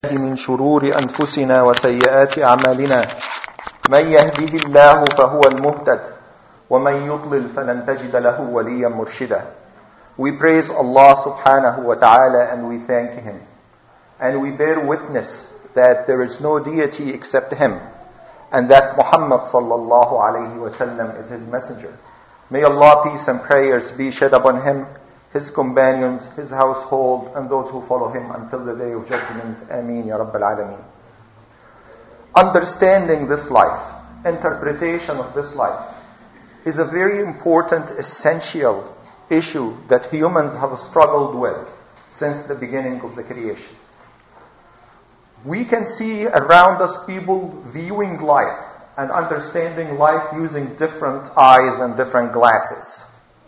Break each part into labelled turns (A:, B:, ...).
A: من شرور أنفسنا وسيئات أعمالنا من يهده الله فهو المهتد ومن يضلل فلن تجد له وليا مرشدا. We praise Allah subhanahu wa ta'ala and we thank Him. And we bear witness that there is no deity except Him and that Muhammad sallallahu alayhi wa sallam is His messenger. May Allah peace and prayers be shed upon Him, His companions, His household, and those who follow Him until the day of judgment. Ameen ya Rabbil Alameen. Understanding this life, interpretation of this life, is a very important, essential issue that humans have struggled with since the beginning of the creation. We can see around us people viewing life and understanding life using different eyes and different glasses.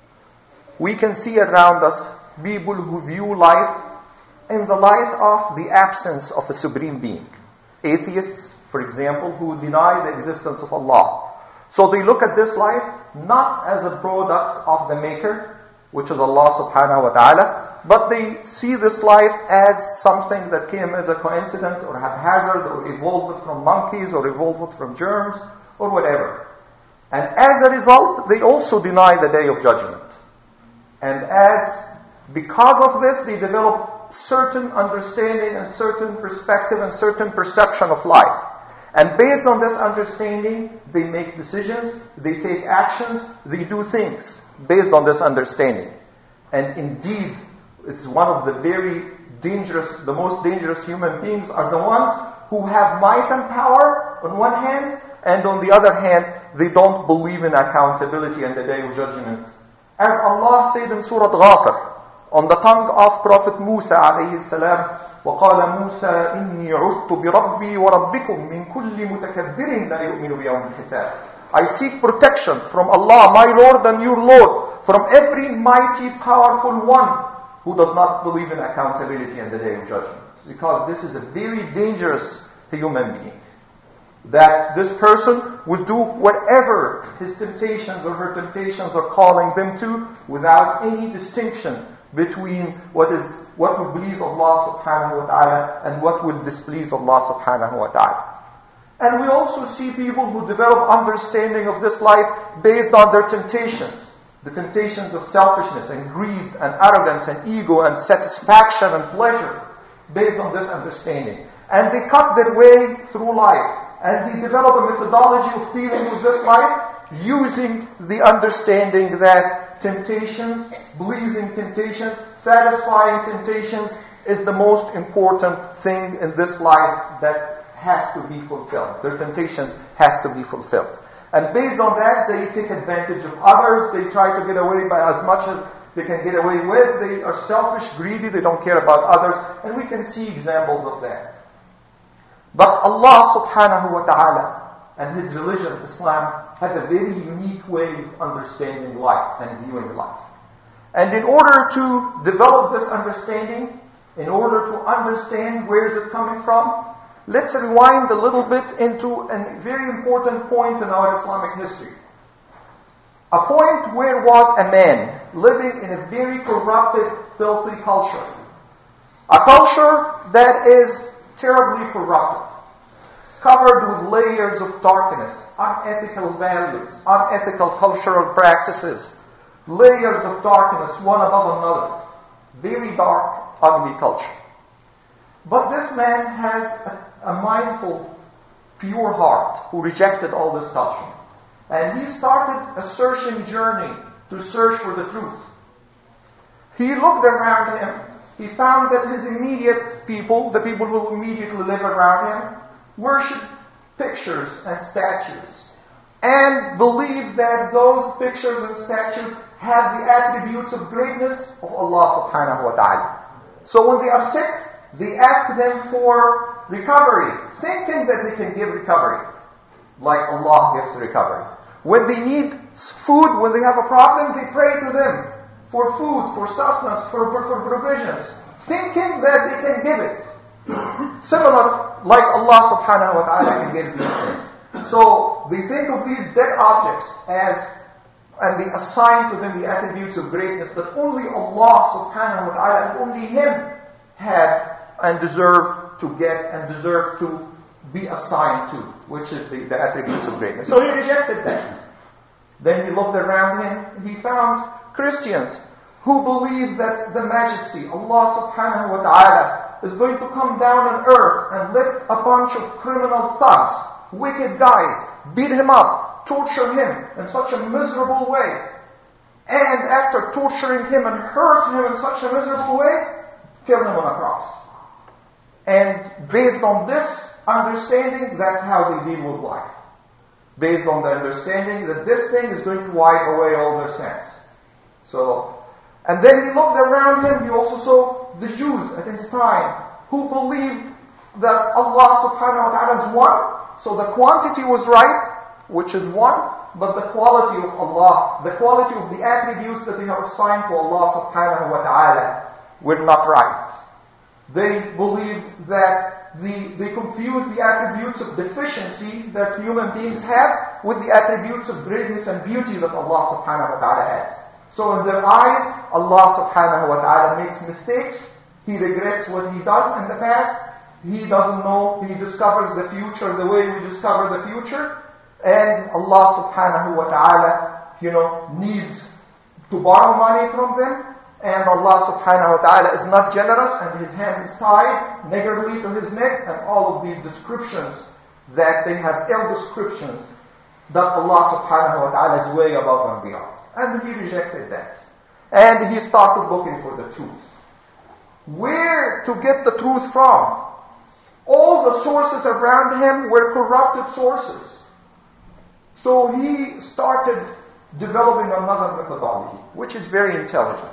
A: We can see around us people who view life in the light of the absence of a supreme being. Atheists, for example, who deny the existence of Allah. So they look at this life not as a product of the Maker, which is Allah subhanahu wa ta'ala, but they see this life as something that came as a coincidence or haphazard or evolved from monkeys or evolved from germs or whatever. And as a result, they also deny the Day of Judgment. And because of this, they develop certain understanding and certain perspective and certain perception of life. And based on this understanding, they make decisions, they take actions, they do things based on this understanding. And indeed, it's one of the the most dangerous human beings are the ones who have might and power on one hand, and on the other hand, they don't believe in accountability and the Day of Judgment. As Allah said in Surah Ghafir, on the tongue of Prophet Musa alayhi salam, وَقَالَ مُوسَى إِنِّي عُذْتُ بِرَبِّي وَرَبِّكُمْ مِنْ كُلِّ مُتَكَبِّرٍ لَا يُؤْمِنُ بِيَوْمِ الْحِسَابِ. I seek protection from Allah, my Lord and your Lord, from every mighty, powerful one who does not believe in accountability and the Day of Judgment. Because this is a very dangerous human being. That this person would do whatever his temptations or her temptations are calling them to without any distinction between what would please Allah subhanahu wa ta'ala and what would displease Allah subhanahu wa ta'ala. And we also see people who develop understanding of this life based on their temptations. The temptations of selfishness and greed and arrogance and ego and satisfaction and pleasure based on this understanding. And they cut their way through life. And they develop a methodology of dealing with this life using the understanding that temptations, pleasing temptations, satisfying temptations is the most important thing in this life that has to be fulfilled. Their temptations has to be fulfilled. And based on that, they take advantage of others. They try to get away by as much as they can get away with. They are selfish, greedy. They don't care about others. And we can see examples of that. But Allah subhanahu wa ta'ala and His religion, Islam, has a very unique way of understanding life and viewing life. And in order to develop this understanding, in order to understand where is it coming from, let's rewind a little bit into a very important point in our Islamic history. A point where was a man living in a very corrupted, filthy culture. A culture that is terribly corrupted, covered with layers of darkness, unethical values, unethical cultural practices, layers of darkness one above another. Very dark, ugly culture. But this man has a mindful, pure heart who rejected all this culture. And he started a searching journey to search for the truth. He looked around him. He found that his immediate people, the people who immediately live around him, worship pictures and statues and believe that those pictures and statues have the attributes of greatness of Allah subhanahu wa ta'ala. So when they are sick, they ask them for recovery, thinking that they can give recovery, like Allah gives recovery. When they need food, when they have a problem, they pray to them for food, for sustenance, for provisions, thinking that they can give it. Similar, like Allah subhanahu wa ta'ala can give these things. So they think of these dead objects and they assign to them the attributes of greatness that only Allah subhanahu wa ta'ala and only Him have and deserve to get and deserve to be assigned to, which is the attributes of greatness. So he rejected that. Then he looked around him, he found Christians who believe that the majesty, Allah subhanahu wa ta'ala, is going to come down on earth and let a bunch of criminal thugs, wicked guys, beat him up, torture him in such a miserable way. And after torturing him and hurting him in such a miserable way, kill him on a cross. And based on this understanding, that's how they deal with life. Based on the understanding that this thing is going to wipe away all their sins. And then he looked around him, he also saw the Jews at his time, who believed that Allah subhanahu wa ta'ala is one. So the quantity was right, which is one, but the quality of Allah, the quality of the attributes that they have assigned to Allah subhanahu wa ta'ala were not right. They believe that they confuse the attributes of deficiency that human beings have with the attributes of greatness and beauty that Allah subhanahu wa ta'ala has. So in their eyes, Allah subhanahu wa ta'ala makes mistakes. He regrets what he does in the past. He doesn't know. He discovers the future the way we discover the future. And Allah subhanahu wa ta'ala, needs to borrow money from them. And Allah subhanahu wa ta'ala is not generous and his hand is tied niggardly to his neck, and all of these descriptions that they have ill descriptions that Allah subhanahu wa ta'ala is way above and beyond. And he rejected that. And he started looking for the truth. Where to get the truth from? All the sources around him were corrupted sources. So he started developing another methodology, which is very intelligent.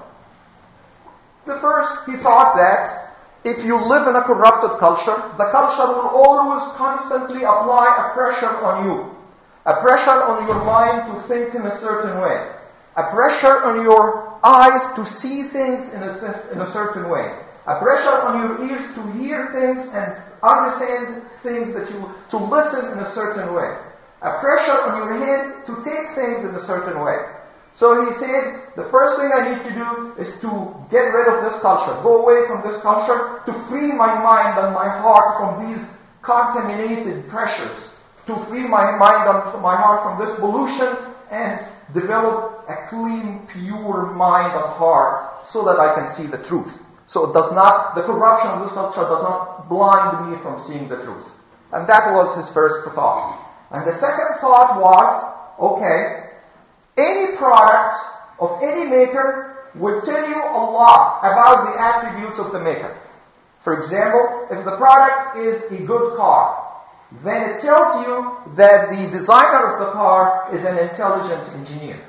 A: The first, he thought that if you live in a corrupted culture, the culture will always constantly apply a pressure on you. A pressure on your mind to think in a certain way. A pressure on your eyes to see things in a certain way. A pressure on your ears to hear things and understand things to listen in a certain way. A pressure on your hand to take things in a certain way. So he said, the first thing I need to do is to get rid of this culture, go away from this culture, to free my mind and my heart from these contaminated pressures, to free my mind and my heart from this pollution, and develop a clean, pure mind and heart so that I can see the truth. So the corruption of this culture does not blind me from seeing the truth. And that was his first thought. And the second thought was, okay, any product of any maker will tell you a lot about the attributes of the maker. For example, if the product is a good car, then it tells you that the designer of the car is an intelligent engineer.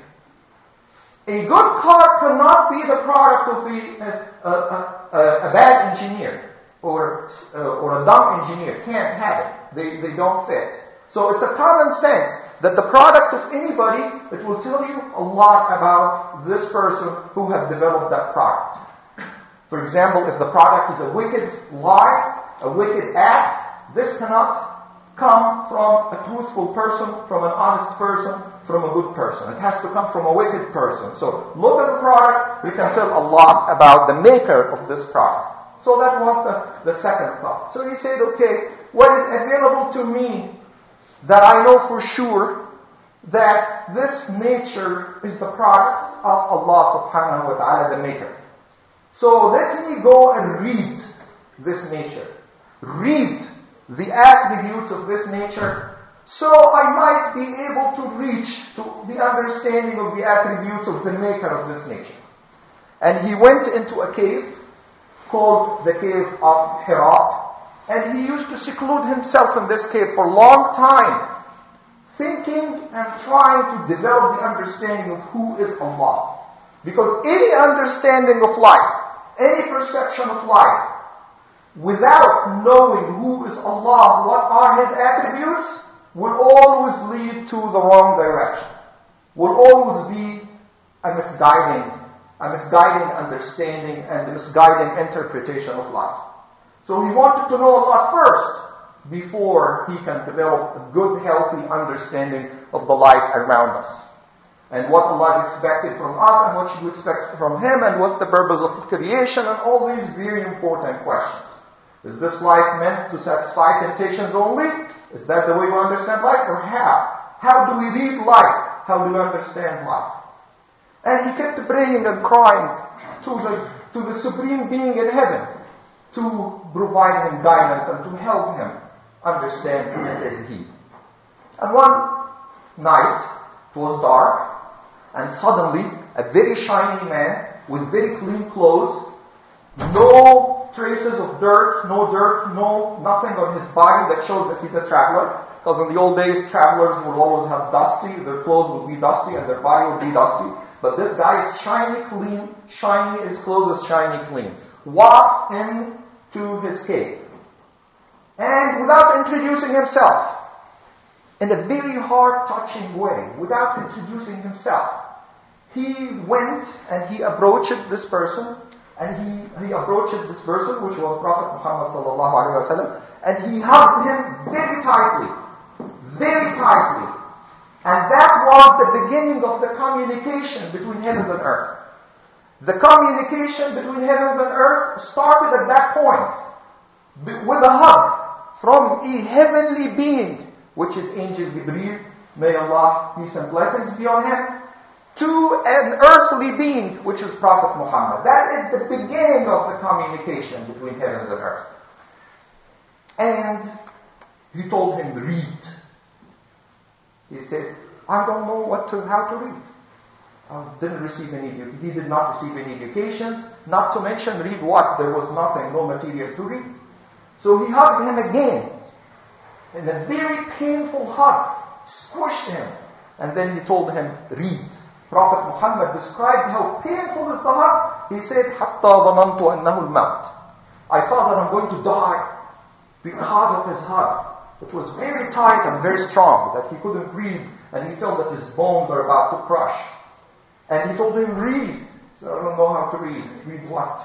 A: A good car cannot be the product of a bad engineer or a dumb engineer. Can't have it. They don't fit. So it's a common sense that the product of anybody, it will tell you a lot about this person who has developed that product. For example, if the product is a wicked lie, a wicked act, this cannot come from a truthful person, from an honest person, from a good person. It has to come from a wicked person. So look at the product, you can tell a lot about the maker of this product. So that was the second thought. So he said, okay, what is available to me that I know for sure that this nature is the product of Allah subhanahu wa ta'ala, the maker. So let me go and read this nature. Read the attributes of this nature, so I might be able to reach to the understanding of the attributes of the maker of this nature. And he went into a cave called the cave of Hira, and he used to seclude himself in this cave for a long time, thinking and trying to develop the understanding of who is Allah. Because any understanding of life, any perception of life, without knowing who is Allah, what are His attributes, will always lead to the wrong direction. Will always be a misguiding understanding and a misguiding interpretation of life. So he wanted to know Allah first before he can develop a good, healthy understanding of the life around us. And what Allah is expected from us and what should we expect from Him and what's the purpose of creation and all these very important questions. Is this life meant to satisfy temptations only? Is that the way we understand life? Or how? How do we read life? How do we understand life? And he kept praying and crying to the Supreme Being in heaven to provide him guidance and to help him understand who it is he. And one night, it was dark, and suddenly a very shiny man with very clean clothes, no traces of dirt, no nothing on his body that shows that he's a traveler. Because in the old days, travelers would always have dusty, their clothes would be dusty and their body would be dusty. But this guy is shiny, clean, shiny, his clothes is shiny, clean. Walked into his cave. And without introducing himself, in a very hard-touching way, without introducing himself, he went and he approached this person, and he approached this person, which was Prophet Muhammad sallallahu alaihi wasallam, and he hugged him very tightly. Very tightly. And that was the beginning of the communication between heavens and earth. The communication between heavens and earth started at that point with a hug from a heavenly being, which is Angel Jibreel, may Allah peace and blessings be on him, to an earthly being, which is Prophet Muhammad. That is the beginning of the communication between heavens and earth. And he told him, read. He said, I don't know how to read. He did not receive any educations, not to mention read what? There was nothing, no material to read. So he hugged him again, in a very painful hug, squished him, and then he told him, read. Prophet Muhammad described how painful is the hug. He said, حَتَّى ظَنَنْتُ أَنَّهُ الْمَوْتِ. I thought that I'm going to die because of his hug. It was very tight and very strong, that he couldn't breathe, and he felt that his bones are about to crush. And he told him, read. He said, I don't know how to read. Read what?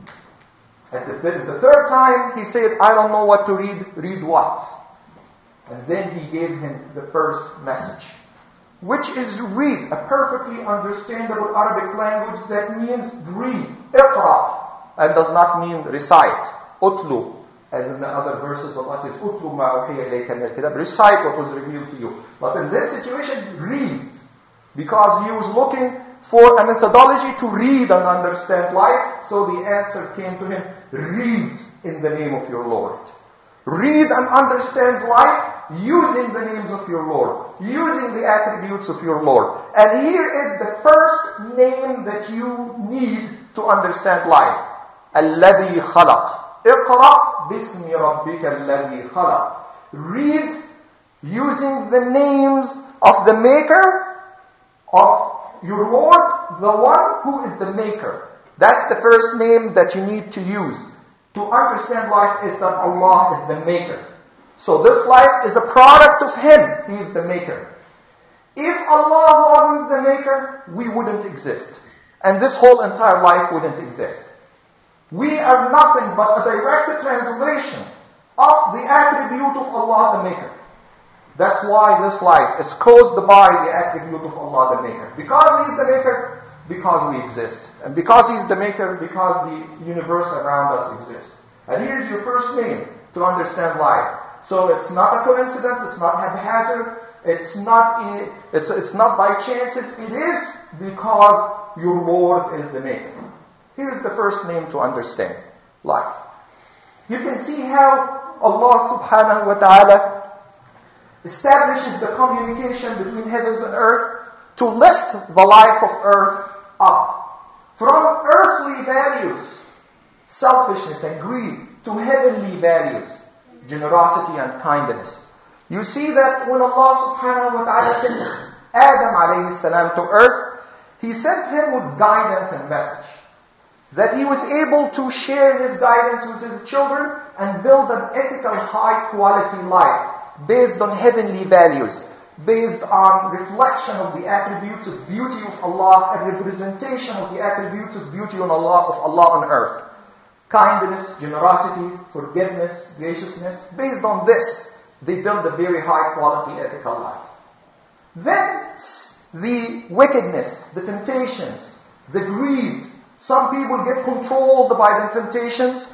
A: At the third time, he said, I don't know what to read. Read what? And then he gave him the first message, which is read, a perfectly understandable Arabic language that means read. Iqra, and does not mean recite. Utlu, as in the other verses Allah says, Utlu ma uhiya ilayka min al-kitab, recite what was revealed to you. But in this situation, read. Because he was looking for a methodology to read and understand life, so the answer came to him, read in the name of your Lord. Read and understand life using the names of your Lord, using the attributes of your Lord. And here is the first name that you need to understand life. الذي خلق. اقرأ باسم ربك الذي خلق. Read using the names of the Maker, of your Lord, the one who is the Maker. That's the first name that you need to use. To understand life is that Allah is the Maker. So this life is a product of Him. He is the Maker. If Allah wasn't the Maker, we wouldn't exist. And this whole entire life wouldn't exist. We are nothing but a direct translation of the attribute of Allah the Maker. That's why this life is caused by the attribute of Allah the Maker. Because He is the Maker, because we exist. And because He's the Maker, because the universe around us exists. And here's your first name to understand life. So it's not a coincidence, it's not haphazard, it's not by chance, it is because your Lord is the Maker. Here's the first name to understand life. You can see how Allah subhanahu wa ta'ala establishes the communication between heavens and earth to lift the life of earth up. From earthly values, selfishness and greed, to heavenly values, generosity and kindness. You see that when Allah subhanahu wa ta'ala sent Adam alayhi salam to earth, He sent him with guidance and message. That he was able to share his guidance with his children and build an ethical, high-quality life based on heavenly values, based on reflection of the attributes of beauty of Allah and representation of the attributes of beauty of Allah on earth. Kindness, generosity, forgiveness, graciousness. Based on this, they build a very high-quality ethical life. Then, the wickedness, the temptations, the greed. Some people get controlled by the temptations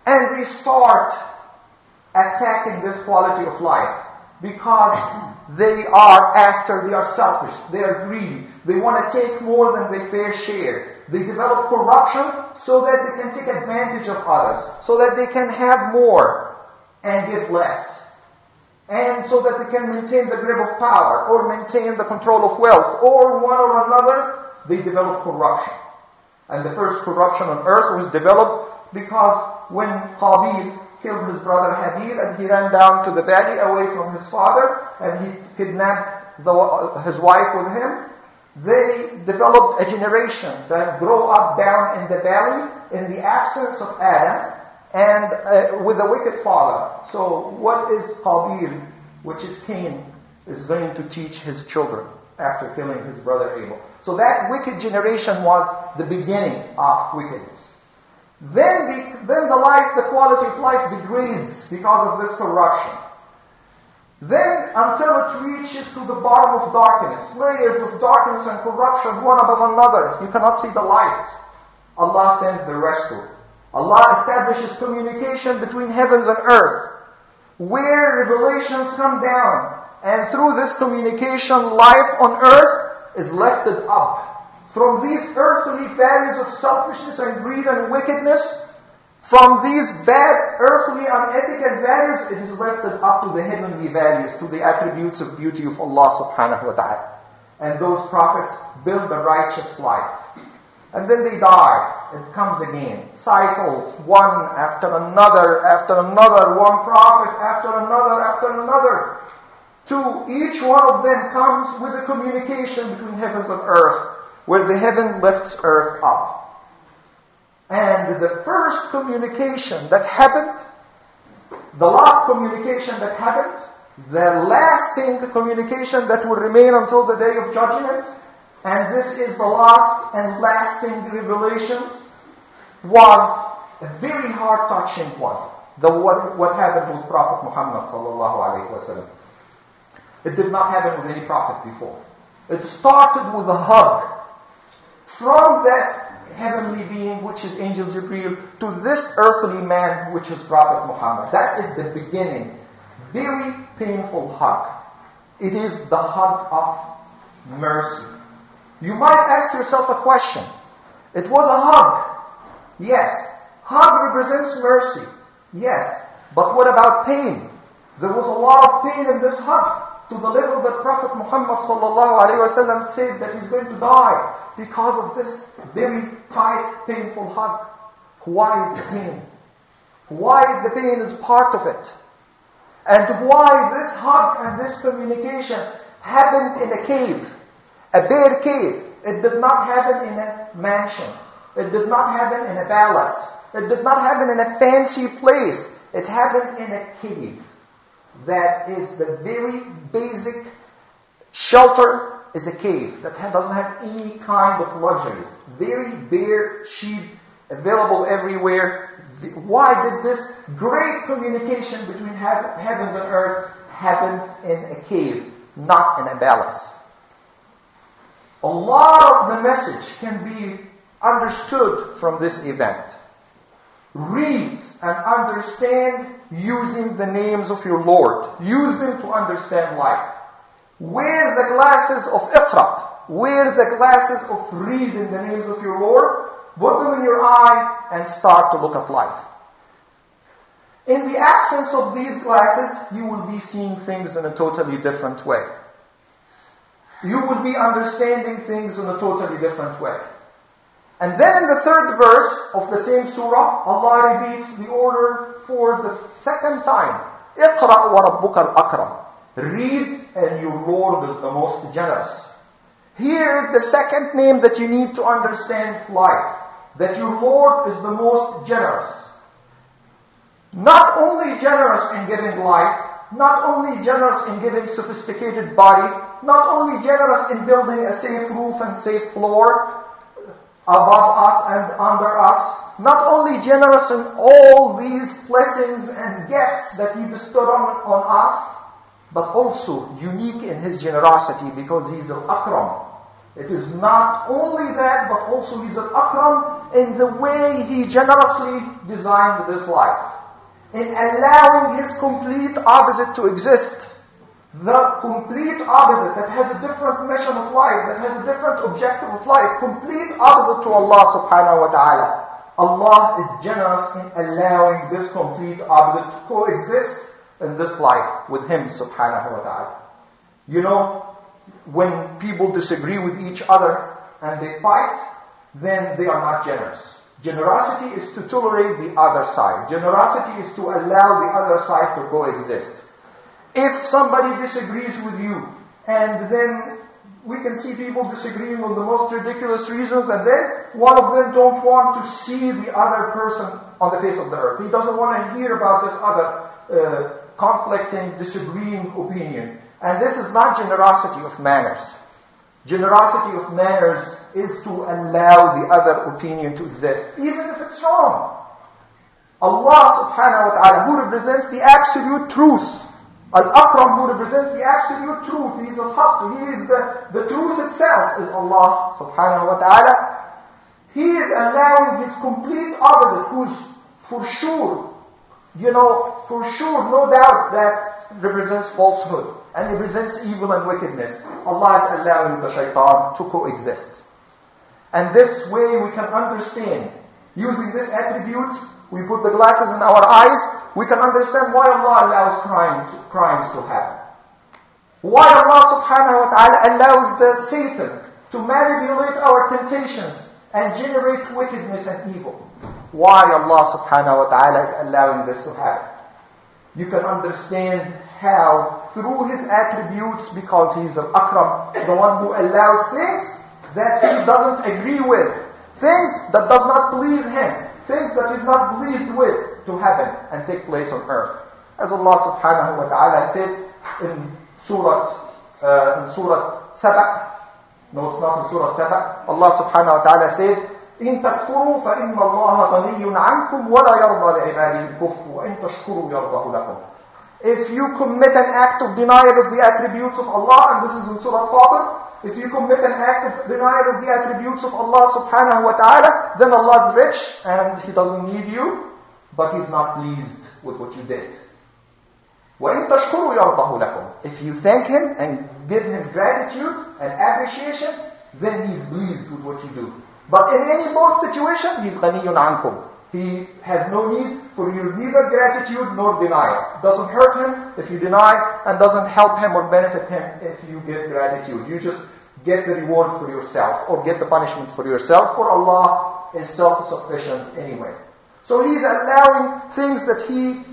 A: And they start attacking this quality of life because they are selfish, they are greedy, they want to take more than their fair share. They develop corruption so that they can take advantage of others, so that they can have more and give less, and so that they can maintain the grip of power or maintain the control of wealth, or one or another. They develop corruption. And the first corruption on earth was developed because when Qabil killed his brother Habil and he ran down to the valley away from his father and he kidnapped his wife with him, they developed a generation that grew up down in the valley in the absence of Adam and with a wicked father. So what is Qabil, which is Cain, is going to teach his children after killing his brother Abel? So that wicked generation was the beginning of wickedness. Then the quality of life degrades because of this corruption. Then until it reaches to the bottom of darkness, layers of darkness and corruption one above another. You cannot see the light. Allah sends the rescue. Allah establishes communication between heavens and earth, where revelations come down. And through this communication, life on earth is lifted up. From these earthly values of selfishness and greed and wickedness, from these bad, earthly, unethical values, it is lifted up to the heavenly values, to the attributes of beauty of Allah subhanahu wa ta'ala. And those prophets build the righteous life. And then they die. It comes again. Cycles, one after another, one prophet after another. To each one of them comes with a communication between heavens and earth, where the heaven lifts earth up. And the first communication that happened, the last communication that happened, the lasting communication that will remain until the day of judgment, and this is the last and lasting revelations, was a very heart-touching one. What happened with Prophet Muhammad sallallahu alaihi wasallam. It did not happen with any prophet before. It started with a hug from that heavenly being, which is Angel Jibreel, to this earthly man, which is Prophet Muhammad. That is the beginning. Very painful hug. It is the hug of mercy. You might ask yourself a question. It was a hug. Yes. Hug represents mercy. Yes. But what about pain? There was a lot of pain in this hug, to the level that Prophet Muhammad sallallahu alaihi wasallam said that he's going to die because of this very tight, painful hug. Why is the pain? Why the pain is part of it? And why this hug and this communication happened in a cave, a bare cave. It did not happen in a mansion. It did not happen in a palace. It did not happen in a fancy place. It happened in a cave. That is the very basic shelter, is a cave that doesn't have any kind of luxuries. Very bare, cheap, available everywhere. Why did this great communication between heavens and earth happen in a cave, not in a palace? A lot of the message can be understood from this event. Read and understand using the names of your Lord. Use them to understand life. Wear the glasses of Iqra. Wear the glasses of reading the names of your Lord. Put them in your eye and start to look at life. In the absence of these glasses, you will be seeing things in a totally different way. You will be understanding things in a totally different way. And then in the third verse of the same surah, Allah repeats the order for the second time. اقرأ وربك الأكرم. Read, and your Lord is the most generous. Here is the second name that you need to understand life. That your Lord is the most generous. Not only generous in giving life, not only generous in giving sophisticated body, not only generous in building a safe roof and safe floor above us and under us, not only generous in all these blessings and gifts that He bestowed on us, but also unique in His generosity because He's Al-Akram. It is not only that, but also He's Al-Akram in the way He generously designed this life. In allowing His complete opposite to exist. The complete opposite that has a different mission of life, that has a different objective of life, complete opposite to Allah subhanahu wa ta'ala. Allah is generous in allowing this complete opposite to coexist in this life with Him subhanahu wa ta'ala. You know, when people disagree with each other and they fight, then they are not generous. Generosity is to tolerate the other side. Generosity is to allow the other side to coexist. If somebody disagrees with you, and then we can see people disagreeing on the most ridiculous reasons, and then one of them don't want to see the other person on the face of the earth. He doesn't want to hear about this other conflicting, disagreeing opinion. And this is not generosity of manners. Generosity of manners is to allow the other opinion to exist, even if it's wrong. Allah subhanahu wa ta'ala, who represents the absolute truth, Al-Akram, who represents the absolute truth, He is Al-Haqq, He is the truth itself, is Allah subhanahu wa ta'ala. He is allowing His complete opposite, who's for sure, no doubt that represents falsehood and represents evil and wickedness. Allah is allowing the shaitan to coexist. And this way we can understand, using these attributes, we put the glasses in our eyes, we can understand why Allah allows crimes to happen. Why Allah subhanahu wa ta'ala allows the Satan to manipulate our temptations and generate wickedness and evil. Why Allah subhanahu wa ta'ala is allowing this to happen. You can understand how through His attributes, because He is Al-Akram, the one who allows things that He doesn't agree with, things that does not please Him, things that He's not pleased with, to happen and take place on earth. As Allah subhanahu wa ta'ala said in Surah Saba, no, it's not in Surah Saba, Allah subhanahu wa ta'ala said, إِن تَكْفُرُوا فَإِنَّ اللَّهَ غَنِيٌّ عَنْكُمْ وَلَا يَرْضَى لِعِبَادِهِ الْكُفْرَ وَإِن تَشْكُرُوا يَرْضَهُ لَكُمْ. If you commit an act of denial of the attributes of Allah, and this is in Surah Fatir, if you commit an act of denial of the attributes of Allah subhanahu wa ta'ala, then Allah is rich and He doesn't need you, but He's not pleased with what you did. وَإِن تَشْكُرُوا يَرْضَهُ لَكُمْ. If you thank Him and give Him gratitude and appreciation, then He's pleased with what you do. But in any both situation, He's غَنِيٌّ عَنْكُمْ. He has no need for your neither gratitude nor denial. Doesn't hurt Him if you deny, and doesn't help Him or benefit Him if you give gratitude. You just get the reward for yourself or get the punishment for yourself, for Allah is self-sufficient anyway. So He's allowing things that He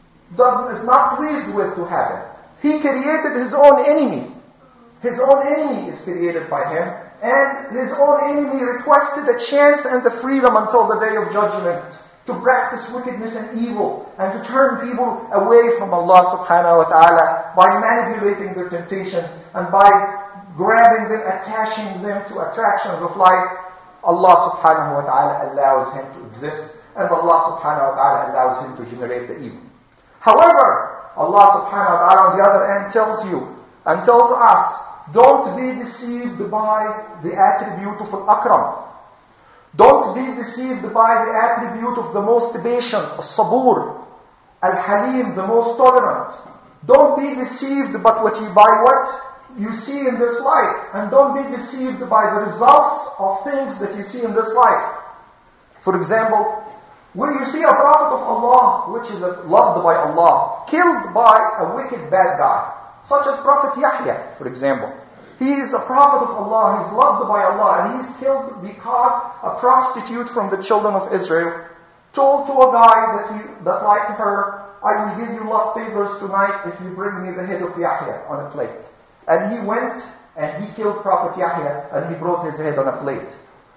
A: is not pleased with to happen. He created His own enemy. His own enemy is created by Him. And His own enemy requested a chance and the freedom until the day of judgment to practice wickedness and evil and to turn people away from Allah subhanahu wa ta'ala by manipulating their temptations and by grabbing them, attaching them to attractions of life. Allah subhanahu wa ta'ala allows him to exist, and Allah subhanahu wa ta'ala allows him to generate the evil. However, Allah subhanahu wa ta'ala on the other end tells you and tells us, don't be deceived by the attribute of Al-Akram. Don't be deceived by the attribute of the most patient, Al-Sabur, Al-Halim, the most tolerant. Don't be deceived by what you see in this life. And don't be deceived by the results of things that you see in this life. For example, when you see a prophet of Allah, which is loved by Allah, killed by a wicked bad guy, such as Prophet Yahya, for example. He is a prophet of Allah, he's loved by Allah, and he's killed because a prostitute from the children of Israel told to a guy that liked her, I will give you love favors tonight if you bring me the head of Yahya on a plate. And he went and he killed Prophet Yahya and he brought his head on a plate.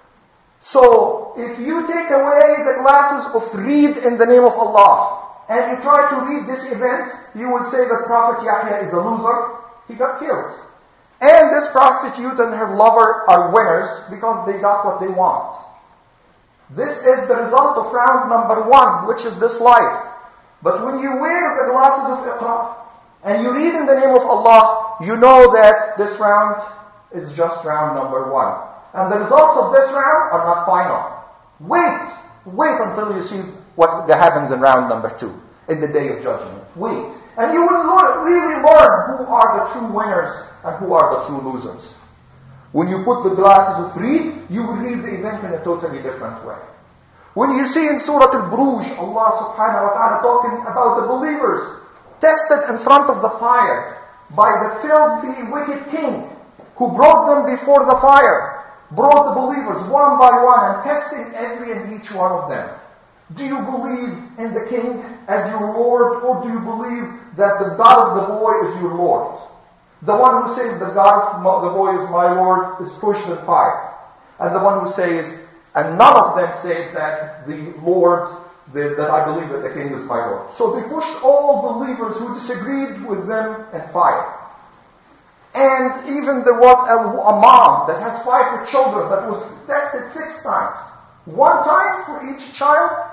A: So, if you take away the glasses of read in the name of Allah, and you try to read this event, you will say that Prophet Yahya is a loser. He got killed. And this prostitute and her lover are winners because they got what they want. This is the result of round number 1, which is this life. But when you wear the glasses of Iqra, and you read in the name of Allah, you know that this round is just round number 1. And the results of this round are not final. Wait until you see what happens in round number 2, in the day of judgment. Wait. And you will really learn who are the true winners and who are the true losers. When you put the glasses of read, you will read the event in a totally different way. When you see in Surah Al-Buruj, Allah subhanahu wa ta'ala talking about the believers tested in front of the fire by the filthy, wicked king who brought them before the fire, brought the believers one by one and tested every and each one of them. Do you believe in the king as your Lord, or do you believe that the God of the boy is your Lord? The one who says the God of the boy is my Lord is pushed in fire. And the one who says, and none of them say that the Lord, that I believe that the king is my Lord. So they pushed all believers who disagreed with them in fire. And even there was a mom that has 5 children that was tested 6 times. 1 time for each child,